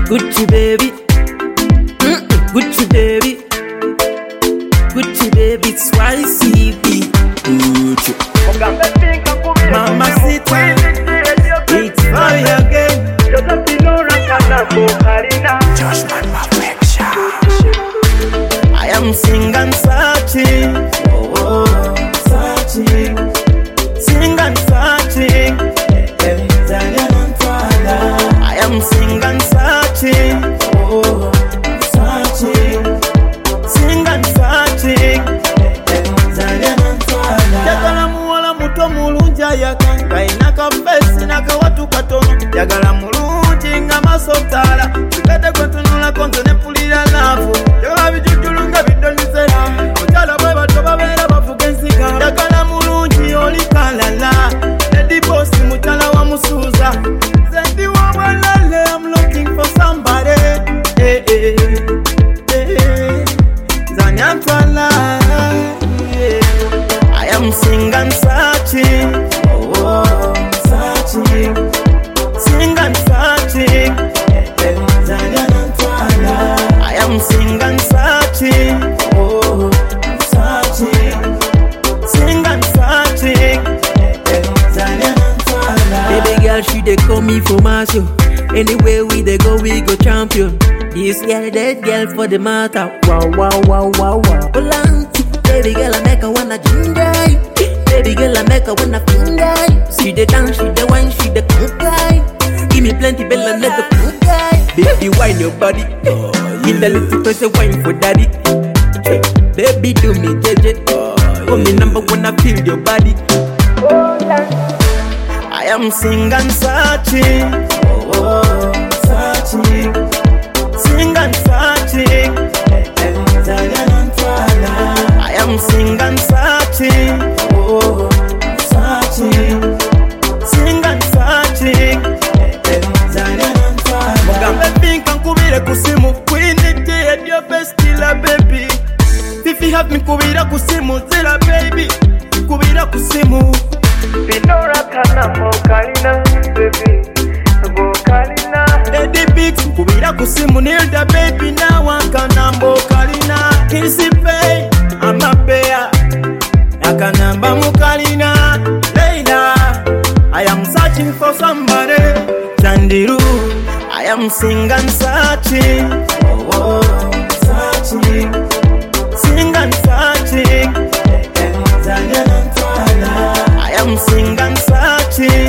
Gucci baby, Gucci baby, Gucci baby, Swahili Gucci. Mamacita, it's fire again. I am singing, searching, searching, singing, searching. I am singing, searching, searching, singing, searching. Yagala muwala muto mulungi ayakanga inaka face naka watu katono. Yagala mulungi nga masotala tukete kwetunula konto nepulira laavu. Yagala bijujulunga bidonizera mutala bwe bato babeera bavuga ensiga. Yagala mulungi oli kalala Lady Boss mutala wa musuuza. Zendi wa walale I'm looking for somebody. Zanyantwala I am singing, searching, searching, singing, searching. I am singing, searching, searching, singing, searching. Baby girl, she dey call me for my show. Anywhere we dey go, we go champion. This girl, that girl for the matter. Wow, wow, wow, wow, wow. Polanti, baby girl, I make her wanna ginger. Baby girl, I make her wanna finger. She the dance, she the wine, she the cook guy. Give me plenty bella, let the cook guy. Baby, wine your body. Give the little person wine for daddy. Baby, do me JJ. Call me number one, I feel your body. I am singing, searching, searching, singing, searching. I am singing, searching, searching, singing, searching. Mugambe pinka nkubire kusimu Queen it your best killer baby. Fifi have me kubira kusimu zera baby. Kubira kusimu Binora kana mokalina baby. Mokalina Lady Big kubira kusimu Nilda baby na wakana mokalina. Kissy Pay I'm a bear Akanamba mukalina Leila I am searching for somebody Chandiru I am singing, searching, searching, singing, searching. I am singing, searching.